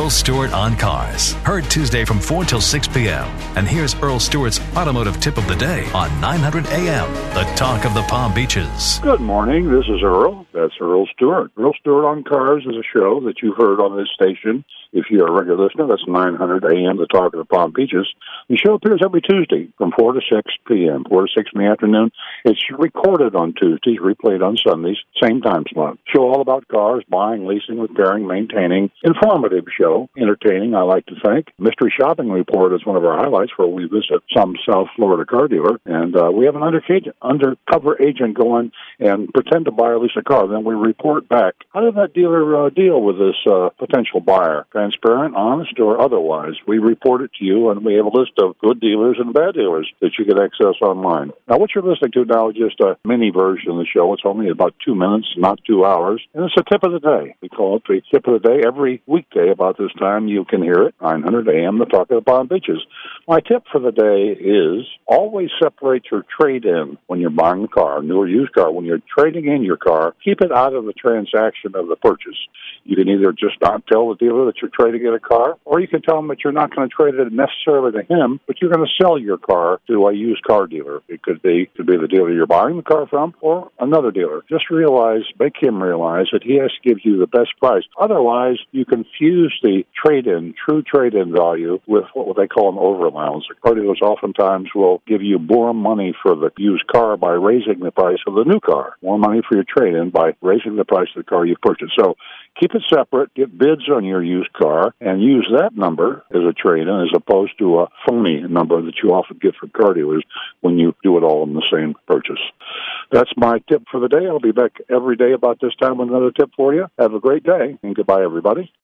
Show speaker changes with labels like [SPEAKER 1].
[SPEAKER 1] Earl Stewart on Cars. Heard Tuesday from 4 till 6 p.m. And here's Earl Stewart's automotive tip of the day on 900 a.m., the talk of the Palm Beaches.
[SPEAKER 2] Good morning. This is Earl. That's Earl Stewart. Earl Stewart on Cars is a show that you've heard on this station. If you're a regular listener, that's 900 a.m., the talk of the Palm Beaches. The show appears every Tuesday from 4 to 6 p.m., 4 to 6 in the afternoon. It's recorded on Tuesdays, replayed on Sundays, same time slot. Show all about cars, buying, leasing, repairing, maintaining. Informative show, entertaining, I like to think. Mystery Shopping Report is one of our highlights where we visit some South Florida car dealer, and we have an undercover agent go in and pretend to buy or lease a car. Then we report back. How did that dealer deal with this potential buyer? Transparent, honest, or otherwise. We report it to you, and we have a list of good dealers and bad dealers that you can access online. Now, what you're listening to now is just a mini version of the show. It's only about 2 minutes, not 2 hours, and it's a tip of the day. We call it the tip of the day. Every weekday about this time, you can hear it, 900 a.m., the talk of the Palm Beaches. My tip for the day is always separate your trade-in when you're buying a car, new or used car. When you're trading in your car, keep it out of the transaction of the purchase. You can either just not tell the dealer that you're trading in a car, or you can tell him that you're not going to trade it necessarily to him, but you're going to sell your car to a used car dealer. It could be the dealer you're buying the car from or another dealer. Just make him realize that he has to give you the best price. Otherwise, you confuse the true trade-in value with what they call an over-allowance. The car dealers oftentimes will give you more money for the used car by raising the price of the new car, more money for your trade-in by raising the price of the car you purchased. So keep it separate, get bids on your used car, and use that number as a trade-in as opposed to a phony number that you often get from car dealers when you do it all in the same purchase. That's my tip for the day. I'll be back every day about this time with another tip for you. Have a great day, and goodbye, everybody.